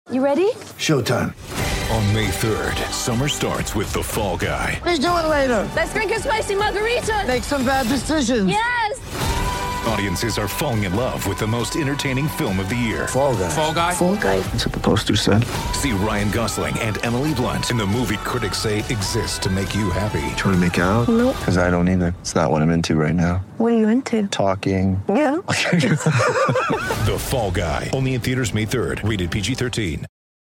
You ready? Showtime. On May 3rd, summer starts with The Fall Guy. Let's do it later. Let's drink a spicy margarita. Make some bad decisions. Yes! Audiences are falling in love with the most entertaining film of the year. Fall Guy. Fall Guy? Fall Guy. That's what the poster said. See Ryan Gosling and Emily Blunt in the movie critics say exists to make you happy. Trying to make it out? Nope. Because I don't either. It's not what I'm into right now. What are you into? Talking. Yeah. The Fall Guy. Only in theaters May 3rd. Rated PG-13.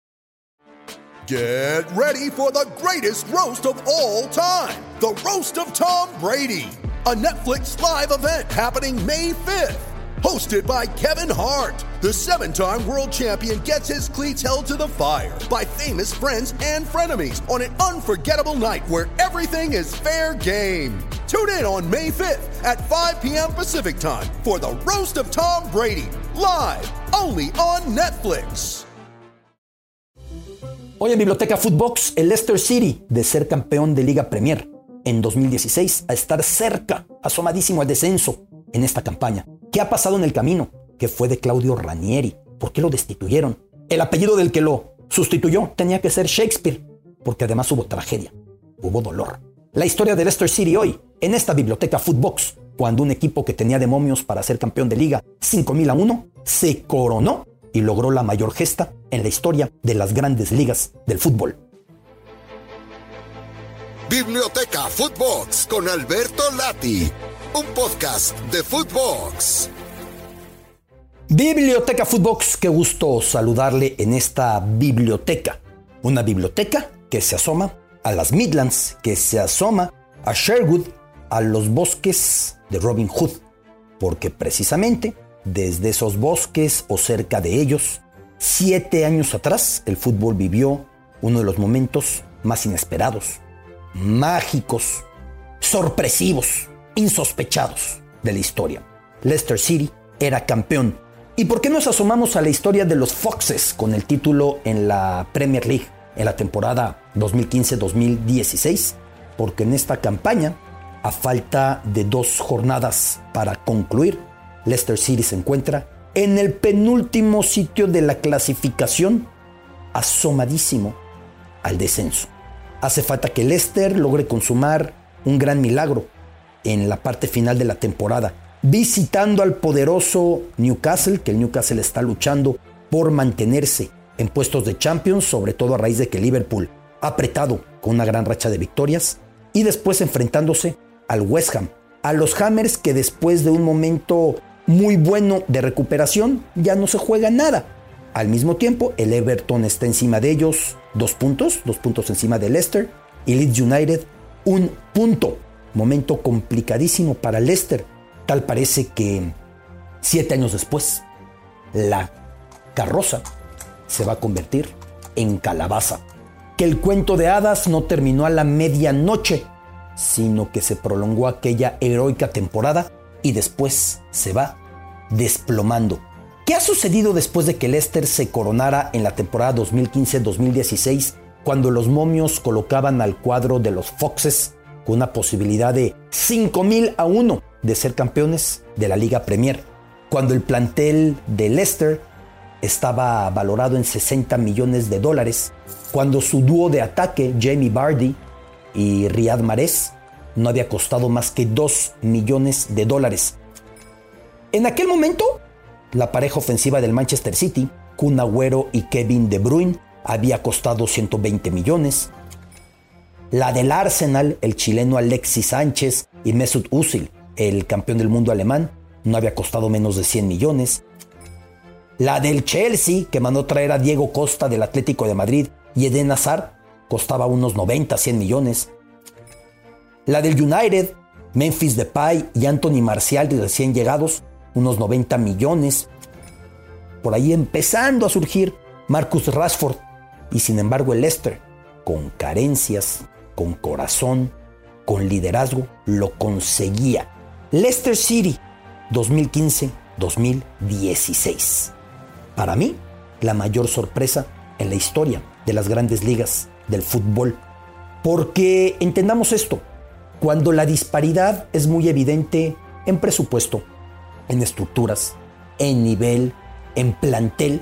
Get ready for the greatest roast of all time. The Roast of Tom Brady. A Netflix live event happening May 5th. Hosted by Kevin Hart. The 7-time world champion gets his cleats held to the fire by famous friends and frenemies on an unforgettable night where everything is fair game. Tune in on May 5th at 5 p.m. Pacific time for The Roast of Tom Brady. Live only on Netflix. Hoy en Biblioteca Footbox, el Leicester City, de ser campeón de Liga Premier en 2016, a estar cerca, asomadísimo al descenso en esta campaña. ¿Qué ha pasado en el camino? ¿Qué fue de Claudio Ranieri? ¿Por qué lo destituyeron? El apellido del que lo sustituyó tenía que ser Shakespeare, porque además hubo tragedia, hubo dolor. La historia de Leicester City hoy, en esta Biblioteca Footbox, cuando un equipo que tenía demonios para ser campeón de Liga 5.000-1, se coronó y logró la mayor gesta en la historia de las grandes ligas del fútbol. Biblioteca Footbox con Alberto Lati, un podcast de Footbox. Biblioteca Footbox, qué gusto saludarle en esta biblioteca. Una biblioteca que se asoma a las Midlands, que se asoma a Sherwood, a los bosques de Robin Hood, porque precisamente desde esos bosques o cerca de ellos, 7 años atrás, el fútbol vivió uno de los momentos más inesperados, mágicos, sorpresivos, insospechados de la historia. Leicester City era campeón. ¿Y por qué nos asomamos a la historia de los Foxes con el título en la Premier League en la temporada 2015-2016? Porque en esta campaña, a falta de 2 jornadas para concluir, Leicester City se encuentra en el penúltimo sitio de la clasificación, asomadísimo al descenso. Hace falta que Leicester logre consumar un gran milagro en la parte final de la temporada, visitando al poderoso Newcastle, que el Newcastle está luchando por mantenerse en puestos de Champions, sobre todo a raíz de que Liverpool ha apretado con una gran racha de victorias, y después enfrentándose al West Ham, a los Hammers, que después de un momento muy bueno de recuperación ya no se juega nada. Al mismo tiempo, el Everton está encima de ellos, 2 puntos encima de Leicester, y Leeds United 1 punto. Momento complicadísimo para Leicester. Tal parece que 7 años después, la carroza se va a convertir en calabaza. Que el cuento de hadas no terminó a la medianoche, sino que se prolongó aquella heroica temporada y después se va desplomando. ¿Qué ha sucedido después de que Leicester se coronara en la temporada 2015-2016, cuando los momios colocaban al cuadro de los Foxes con una posibilidad de 5.000-1 de ser campeones de la Liga Premier? Cuando el plantel de Leicester estaba valorado en $60 millones, cuando su dúo de ataque, Jamie Vardy y Riyad Mahrez, no había costado más que $2 millones. En aquel momento, la pareja ofensiva del Manchester City, Kun Agüero y Kevin De Bruyne, había costado 120 millones. La del Arsenal, el chileno Alexis Sánchez y Mesut Özil, el campeón del mundo alemán, no había costado menos de 100 millones. La del Chelsea, que mandó traer a Diego Costa del Atlético de Madrid y Eden Hazard, costaba unos 90-100 millones. La del United, Memphis Depay y Anthony Martial, recién llegados, unos 90 millones. Por ahí empezando a surgir Marcus Rashford. Y sin embargo el Leicester, con carencias, con corazón, con liderazgo, lo conseguía. Leicester City, 2015-2016. Para mí, la mayor sorpresa en la historia de las grandes ligas del fútbol. Porque entendamos esto, cuando la disparidad es muy evidente en presupuesto, en estructuras, en nivel, en plantel,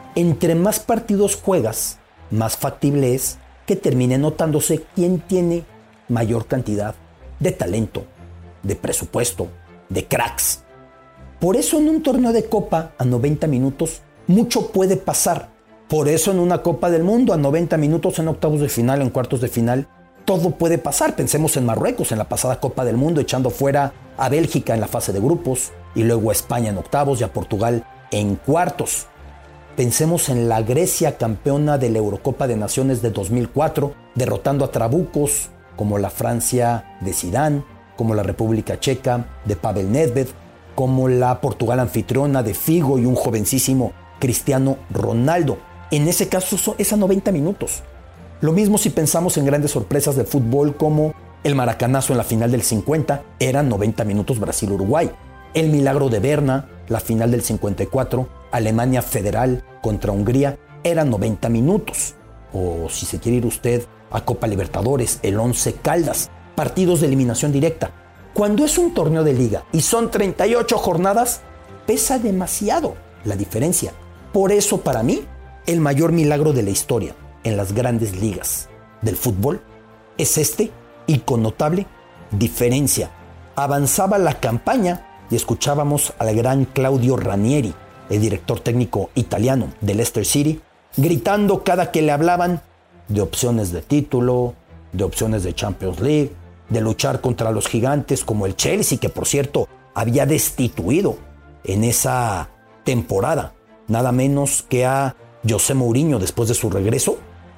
Entre más partidos juegas, más factible es que termine notándose quién tiene mayor cantidad de talento, de presupuesto, de cracks. Por eso en un torneo de Copa a 90 minutos mucho puede pasar. Por eso en una Copa del Mundo a 90 minutos, en octavos de final, en cuartos de final, todo puede pasar. Pensemos en Marruecos en la pasada Copa del Mundo, echando fuera a Bélgica en la fase de grupos y luego a España en octavos y a Portugal en cuartos. Pensemos en la Grecia campeona de la Eurocopa de Naciones de 2004, derrotando a trabucos como la Francia de Zidane, como la República Checa de Pavel Nedved, como la Portugal anfitriona de Figo y un jovencísimo Cristiano Ronaldo. En ese caso es a 90 minutos. Lo mismo si pensamos en grandes sorpresas del fútbol como el maracanazo en la final del 50, eran 90 minutos Brasil-Uruguay. El milagro de Berna, la final del 54, Alemania Federal contra Hungría, eran 90 minutos. O si se quiere ir usted a Copa Libertadores, el Once Caldas, partidos de eliminación directa. Cuando es un torneo de liga y son 38 jornadas, pesa demasiado la diferencia. Por eso para mí, el mayor milagro de la historia en las grandes ligas del fútbol es este y con notable diferencia. Avanzaba la campaña y escuchábamos al gran Claudio Ranieri, el director técnico italiano de Leicester City, gritando cada que le hablaban de opciones de título, de opciones de Champions League, de luchar contra los gigantes como el Chelsea, que por cierto había destituido en esa temporada nada menos que a José Mourinho después de su regreso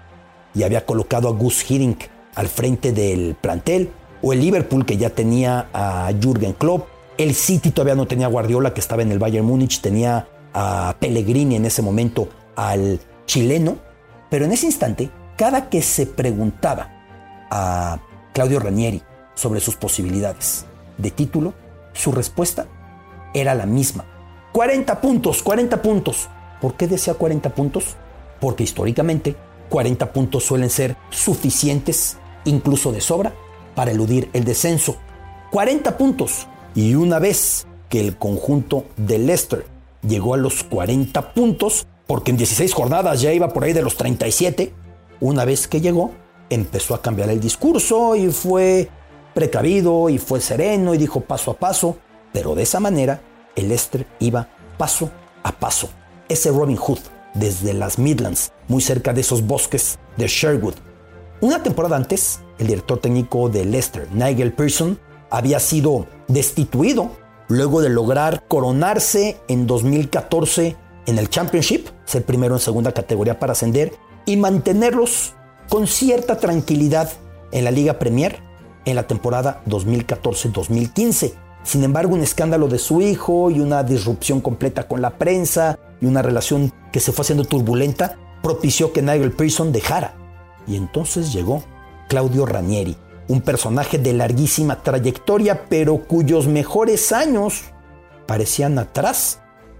y había colocado a Gus Hiddink al frente del plantel, o el Liverpool que ya tenía a Jürgen Klopp, el City todavía no tenía a Guardiola que estaba en el Bayern Múnich, tenía a Pellegrini en ese momento, al chileno, pero en ese instante cada que se preguntaba a Claudio Ranieri sobre sus posibilidades de título, su respuesta era la misma. 40 puntos, 40 puntos. ¿Por qué decía 40 puntos? Porque históricamente 40 puntos suelen ser suficientes, incluso de sobra, para eludir el descenso. 40 puntos. Y una vez que el conjunto de Leicester llegó a los 40 puntos, porque en 16 jornadas ya iba por ahí de los 37, una vez que llegó, empezó a cambiar el discurso y fue precavido y fue sereno y dijo paso a paso, pero de esa manera el Leicester iba paso a paso. Ese Robin Hood desde las Midlands, muy cerca de esos bosques de Sherwood. Una temporada antes, el director técnico de Leicester, Nigel Pearson, había sido destituido luego de lograr coronarse en 2014 en el Championship, ser primero en segunda categoría para ascender y mantenerlos con cierta tranquilidad en la Liga Premier en la temporada 2014-2015. Sin embargo, un escándalo de su hijo y una disrupción completa con la prensa y una relación que se fue haciendo turbulenta propició que Nigel Pearson dejara. Y entonces llegó Claudio Ranieri, un personaje de larguísima trayectoria, pero cuyos mejores años parecían atrás.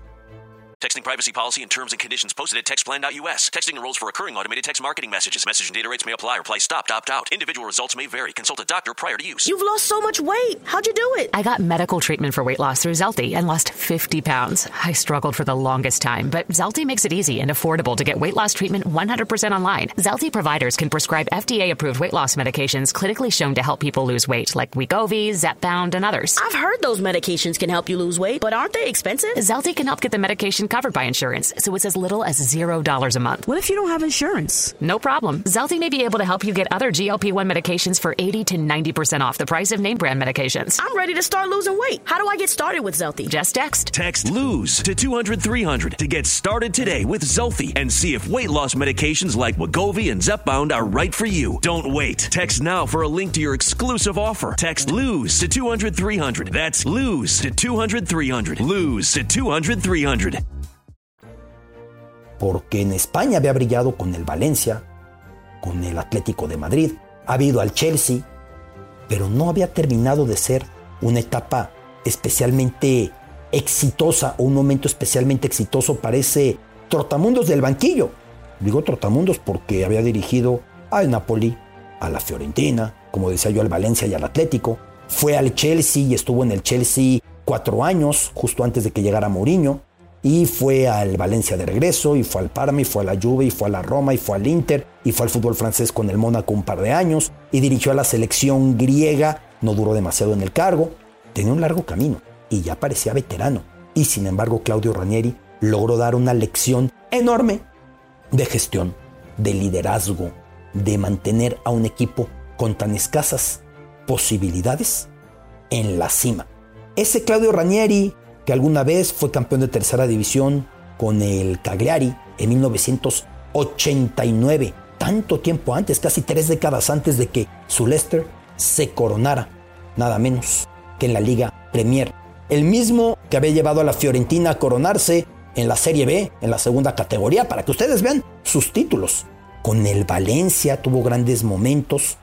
Texting privacy policy and terms and conditions posted at textplan.us. Texting enrolls for recurring automated text marketing messages. Message and data rates may apply. Reply stop, opt out. Individual results may vary. Consult a doctor prior to use. You've lost so much weight. How'd you do it? I got medical treatment for weight loss through Zelty and lost 50 pounds. I struggled for the longest time, but Zelty makes it easy and affordable to get weight loss treatment 100% online. Zelty providers can prescribe FDA-approved weight loss medications clinically shown to help people lose weight, like Wegovy, Zepbound, and others. I've heard those medications can help you lose weight, but aren't they expensive? Zelty can help get the medication covered by insurance, so it's as little as $0 a month. What if you don't have insurance? No problem. Zelty may be able to help you get other GLP-1 medications for 80 to 90% off the price of name brand medications. I'm ready to start losing weight. How do I get started with Zelty? Just text. Text LOSE to 200-300 to get started today with Zelty and see if weight loss medications like Wegovy and Zepbound are right for you. Don't wait. Text now for a link to your exclusive offer. Text LOSE to 200-300. That's LOSE to 200-300. LOSE to 200-300. Porque en España había brillado con el Valencia, con el Atlético de Madrid, ha habido al Chelsea, pero no había terminado de ser una etapa especialmente exitosa o un momento especialmente exitoso para ese trotamundos del banquillo. Digo trotamundos porque había dirigido al Napoli, a la Fiorentina, como decía yo, al Valencia y al Atlético. Fue al Chelsea y estuvo en el Chelsea 4 años, justo antes de que llegara Mourinho. y fue al Valencia de regreso, y fue al Parma, y fue a la Juve, y fue a la Roma, y fue al Inter, y fue al fútbol francés con el Mónaco un par de años, y dirigió a la selección griega, no duró demasiado en el cargo, tenía un largo camino, y ya parecía veterano, y sin embargo Claudio Ranieri logró dar una lección enorme de gestión, de liderazgo, de mantener a un equipo con tan escasas posibilidades en la cima. Ese Claudio Ranieri, que alguna vez fue campeón de tercera división con el Cagliari en 1989, tanto tiempo antes, casi 3 décadas antes de que su Leicester se coronara, nada menos que en la Liga Premier. El mismo que había llevado a la Fiorentina a coronarse en la Serie B, en la segunda categoría, para que ustedes vean sus títulos. Con el Valencia tuvo grandes momentos,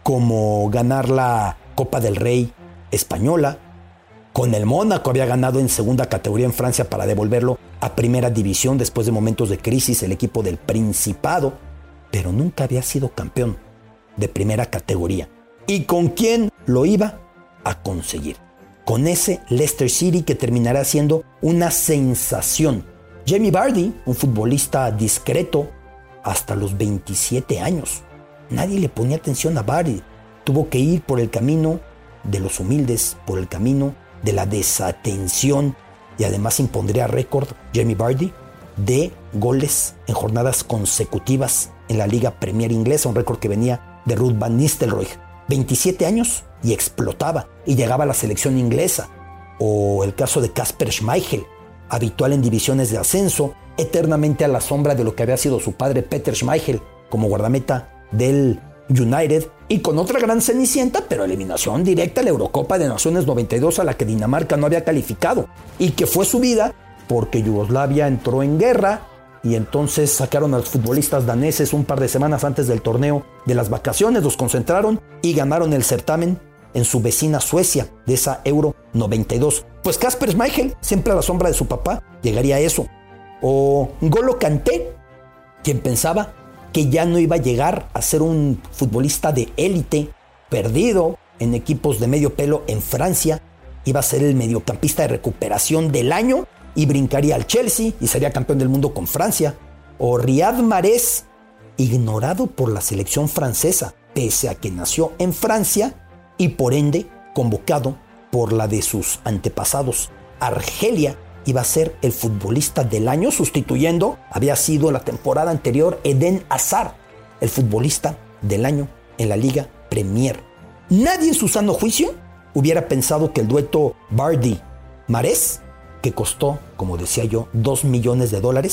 como ganar la Copa del Rey española. Con el Mónaco había ganado en segunda categoría en Francia para devolverlo a primera división después de momentos de crisis el equipo del Principado, pero nunca había sido campeón de primera categoría. ¿Y con quién lo iba a conseguir? Con ese Leicester City que terminará siendo una sensación. Jamie Vardy, un futbolista discreto hasta los 27 años. Nadie le ponía atención a Vardy. Tuvo que ir por el camino de los humildes, por el camino de la desatención, y además impondría récord Jamie Vardy de goles en jornadas consecutivas en la Liga Premier inglesa, un récord que venía de Ruud van Nistelrooy. 27 años y explotaba y llegaba a la selección inglesa. O el caso de Kasper Schmeichel, habitual en divisiones de ascenso, eternamente a la sombra de lo que había sido su padre Peter Schmeichel como guardameta del United, y con otra gran cenicienta, pero eliminación directa a la Eurocopa de Naciones 92, a la que Dinamarca no había calificado, y que fue subida porque Yugoslavia entró en guerra, y entonces sacaron a los futbolistas daneses un par de semanas antes del torneo de las vacaciones, los concentraron y ganaron el certamen en su vecina Suecia de esa Euro 92. Pues Kasper Schmeichel, siempre a la sombra de su papá, llegaría a eso. O N'Golo Kanté, quien pensaba que ya no iba a llegar a ser un futbolista de élite, perdido en equipos de medio pelo en Francia, iba a ser el mediocampista de recuperación del año y brincaría al Chelsea y sería campeón del mundo con Francia. O Riyad Mahrez, ignorado por la selección francesa, pese a que nació en Francia y por ende convocado por la de sus antepasados, Argelia, iba a ser el futbolista del año, sustituyendo, había sido la temporada anterior, Eden Hazard, el futbolista del año en la Liga Premier. Nadie en su sano juicio hubiera pensado que el dueto Vardy-Mahrez, que costó, como decía yo, $2 millones,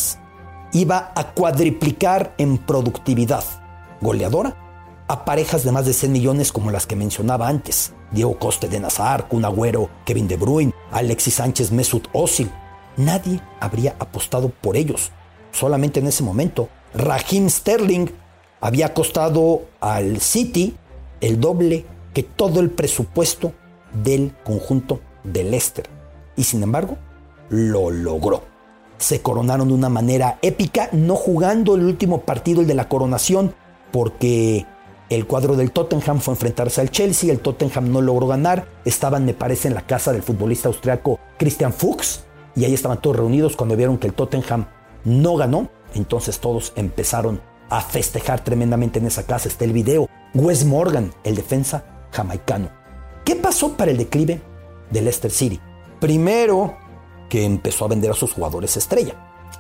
iba a cuadriplicar en productividad goleadora a parejas de más de 100 millones como las que mencionaba antes: Diego Costa, Eden Hazard, Kun Agüero, Kevin De Bruyne, Alexis Sánchez, Mesut Özil. Nadie habría apostado por ellos. Solamente en ese momento, Raheem Sterling había costado al City el doble que todo el presupuesto del conjunto de Leicester. Y sin embargo, lo logró. Se coronaron de una manera épica, no jugando el último partido, el de la coronación, porque el cuadro del Tottenham fue a enfrentarse al Chelsea. El Tottenham no logró ganar. Estaban, me parece, en la casa del futbolista austriaco Christian Fuchs, y ahí estaban todos reunidos cuando vieron que el Tottenham no ganó. Entonces todos empezaron a festejar tremendamente en esa casa. Está el video. Wes Morgan, el defensa jamaicano. ¿Qué pasó para el declive de Leicester City? Primero, que empezó a vender a sus jugadores estrella.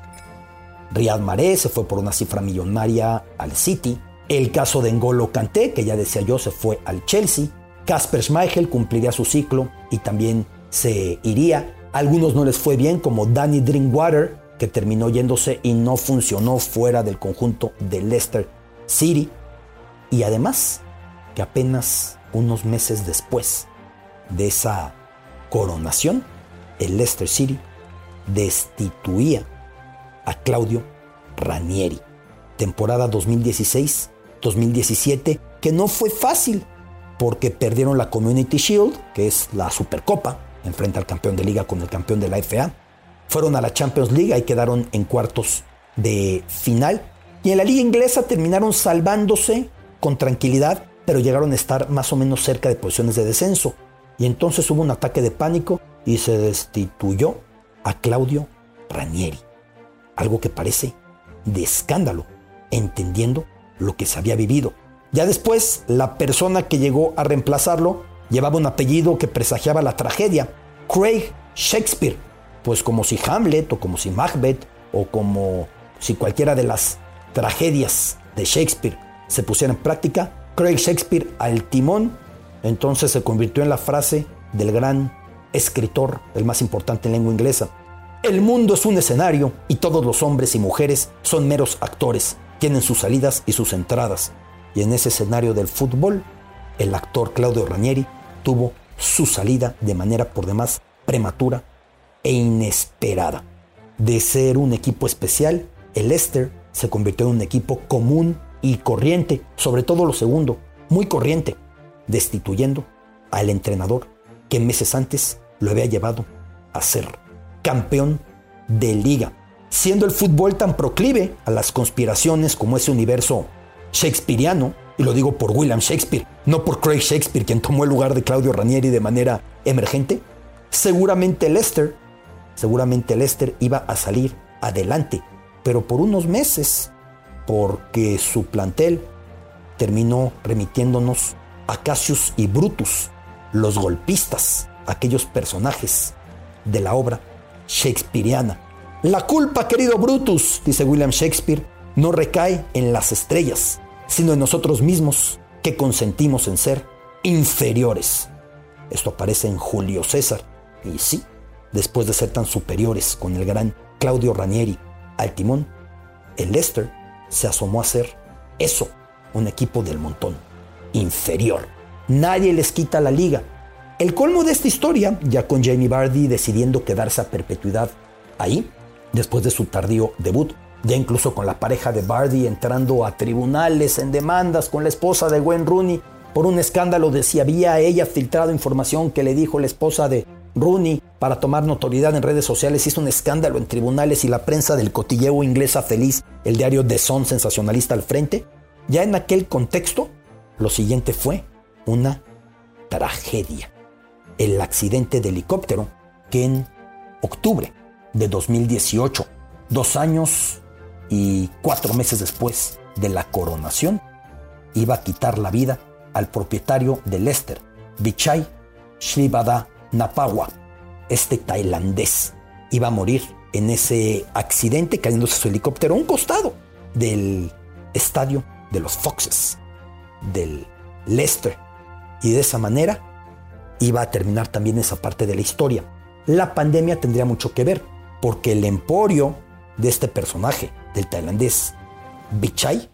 Riyad Mahrez se fue por una cifra millonaria al City. El caso de N'Golo Kanté, que ya decía yo, se fue al Chelsea. Kasper Schmeichel cumpliría su ciclo y también se iría. A algunos no les fue bien, como Danny Drinkwater, que terminó yéndose y no funcionó fuera del conjunto de Leicester City. Y además, que apenas unos meses después de esa coronación, el Leicester City destituía a Claudio Ranieri. Temporada 2016-2017, que no fue fácil, porque perdieron la Community Shield, que es la Supercopa, enfrente al campeón de liga con el campeón de la FA. Fueron a la Champions League y quedaron en cuartos de final. Y en la liga inglesa terminaron salvándose con tranquilidad, pero llegaron a estar más o menos cerca de posiciones de descenso. Y entonces hubo un ataque de pánico y se destituyó a Claudio Ranieri. Algo que parece de escándalo, entendiendo lo que se había vivido. Ya después, la persona que llegó a reemplazarlo llevaba un apellido que presagiaba la tragedia, Craig Shakespeare. Pues como si Hamlet o como si Macbeth o como si cualquiera de las tragedias de Shakespeare se pusiera en práctica, Craig Shakespeare al timón, entonces se convirtió en la frase del gran escritor, el más importante en lengua inglesa. El mundo es un escenario y todos los hombres y mujeres son meros actores, tienen sus salidas y sus entradas. Y en ese escenario del fútbol, el actor Claudio Ranieri tuvo su salida de manera por demás prematura e inesperada. De ser un equipo especial, el Leicester se convirtió en un equipo común y corriente, sobre todo lo segundo, muy corriente, destituyendo al entrenador que meses antes lo había llevado a ser campeón de liga. Siendo el fútbol tan proclive a las conspiraciones como ese universo shakespeariano, y lo digo por William Shakespeare, no por Craig Shakespeare, quien tomó el lugar de Claudio Ranieri de manera emergente, seguramente el Leicester iba a salir adelante, pero por unos meses, porque su plantel terminó remitiéndonos a Cassius y Brutus, los golpistas, aquellos personajes de la obra shakespeariana. La culpa, querido Brutus, dice William Shakespeare, no recae en las estrellas, sino en nosotros mismos, que consentimos en ser inferiores. Esto aparece en Julio César. Y sí, después de ser tan superiores con el gran Claudio Ranieri al timón, el Leicester se asomó a ser eso, un equipo del montón, inferior. Nadie les quita la liga. El colmo de esta historia, ya con Jamie Vardy decidiendo quedarse a perpetuidad ahí, después de su tardío debut, ya incluso con la pareja de Vardy entrando a tribunales en demandas con la esposa de Wayne Rooney por un escándalo de si había ella filtrado información que le dijo la esposa de Rooney para tomar notoriedad en redes sociales. Hizo un escándalo en tribunales y la prensa del cotilleo inglesa feliz, el diario The Sun sensacionalista al frente. Ya en aquel contexto, lo siguiente fue una tragedia. El accidente de helicóptero que en octubre de 2018, 2 años y 4 meses después de la coronación, iba a quitar la vida al propietario de Leicester, Vichai Srivadhanapala. Este tailandés iba a morir en ese accidente cayéndose su helicóptero a un costado del estadio de los Foxes del Leicester, y de esa manera iba a terminar también esa parte de la historia. La pandemia tendría mucho que ver, porque el emporio de este personaje, del tailandés Vichai,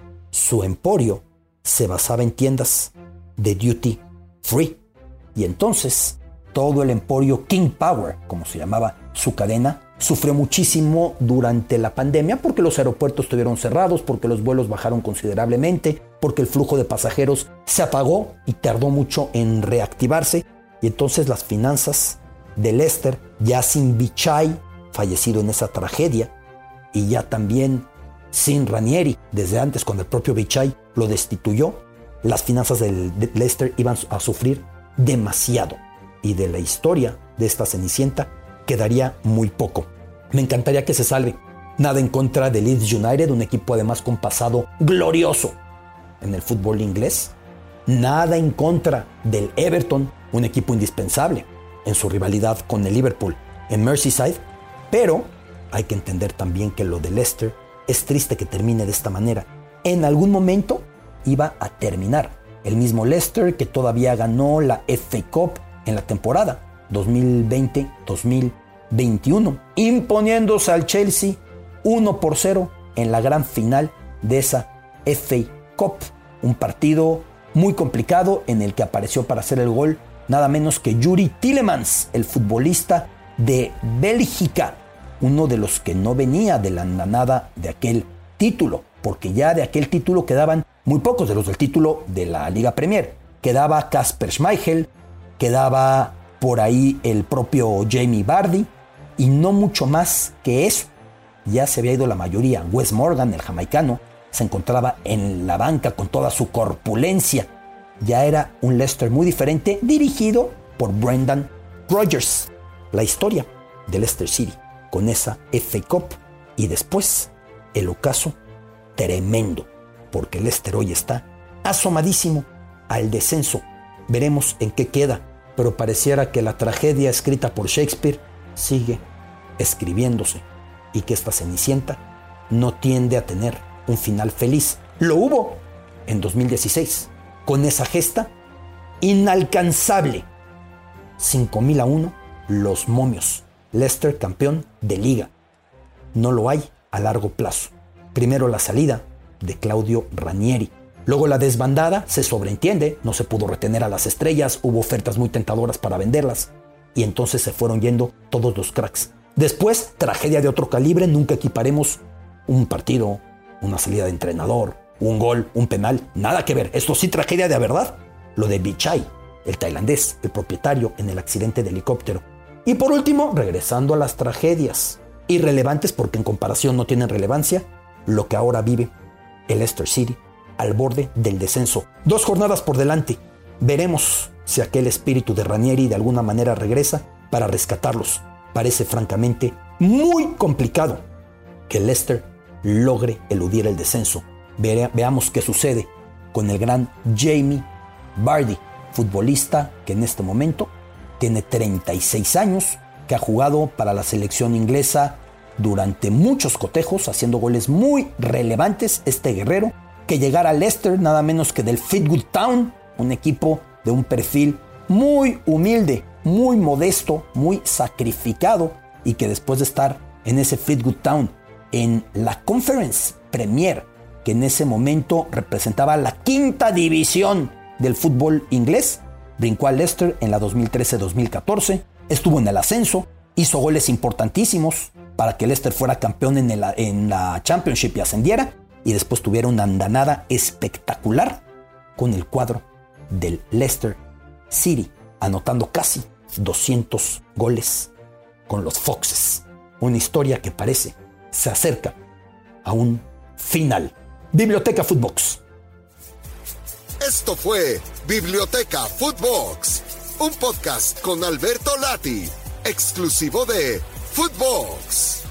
su emporio se basaba en tiendas de duty free. Y entonces todo el emporio King Power, como se llamaba su cadena, sufrió muchísimo durante la pandemia porque los aeropuertos estuvieron cerrados, porque los vuelos bajaron considerablemente, porque el flujo de pasajeros se apagó y tardó mucho en reactivarse. Y entonces las finanzas de Leicester, ya sin Vichai, fallecido en esa tragedia, y ya también sin Ranieri, desde antes cuando el propio Vichai lo destituyó, las finanzas de Leicester iban a sufrir demasiado. Y de la historia de esta Cenicienta quedaría muy poco. Me encantaría que se salve. Nada en contra de Leeds United, un equipo además con pasado glorioso en el fútbol inglés. Nada en contra del Everton, un equipo indispensable en su rivalidad con el Liverpool en Merseyside. Pero hay que entender también que lo de Leicester es triste que termine de esta manera. En algún momento iba a terminar. El mismo Leicester que todavía ganó la FA Cup en la temporada 2020-2021, imponiéndose al Chelsea 1-0 en la gran final de esa FA Cup. Un partido muy complicado en el que apareció para hacer el gol nada menos que Yuri Tielemans, el futbolista de Bélgica, uno de los que no venía de la andanada de aquel título, porque ya de aquel título quedaban muy pocos, de los del título de la Liga Premier. Quedaba Kasper Schmeichel, quedaba por ahí el propio Jamie Vardy, y no mucho más que eso. Ya se había ido la mayoría. Wes Morgan, el jamaicano, se encontraba en la banca con toda su corpulencia. Ya era un Leicester muy diferente, dirigido por Brendan Rodgers. La historia de Leicester City con esa FA Cup y después el ocaso tremendo, porque el Leicester hoy está asomadísimo al descenso. Veremos en qué queda, pero pareciera que la tragedia escrita por Shakespeare sigue escribiéndose y que esta Cenicienta no tiende a tener un final feliz. Lo hubo en 2016, con esa gesta inalcanzable. 5.000-1, los momios. Leicester campeón de liga. No lo hay a largo plazo. Primero la salida de Claudio Ranieri. Luego la desbandada, se sobreentiende, no se pudo retener a las estrellas, hubo ofertas muy tentadoras para venderlas y entonces se fueron yendo todos los cracks. Después, tragedia de otro calibre, nunca equiparemos un partido, una salida de entrenador, un gol, un penal, nada que ver. Esto sí, tragedia de verdad. Lo de Vichai, el tailandés, el propietario en el accidente de helicóptero. Y por último, regresando a las tragedias irrelevantes porque en comparación no tienen relevancia, lo que ahora vive el Leicester City al borde del descenso. 2 jornadas por delante. Veremos si aquel espíritu de Ranieri de alguna manera regresa para rescatarlos. Parece francamente muy complicado que el Leicester logre eludir el descenso. Veamos qué sucede con el gran Jamie Vardy, futbolista que en este momento tiene 36 años, que ha jugado para la selección inglesa durante muchos cotejos, haciendo goles muy relevantes. Este guerrero, que llegara al Leicester nada menos que del Fleetwood Town, un equipo de un perfil muy humilde, muy modesto, muy sacrificado, y que después de estar en ese Fleetwood Town en la Conference Premier, que en ese momento representaba la 5ª división del fútbol inglés, brincó al Leicester en la 2013-2014, estuvo en el ascenso, hizo goles importantísimos para que Leicester fuera campeón en la Championship y ascendiera, y después tuviera una andanada espectacular con el cuadro del Leicester City, anotando casi 200 goles con los Foxes. Una historia que parece se acerca a un final. Biblioteca Footbox. Esto fue Biblioteca Footbox, un podcast con Alberto Lati, exclusivo de Footbox.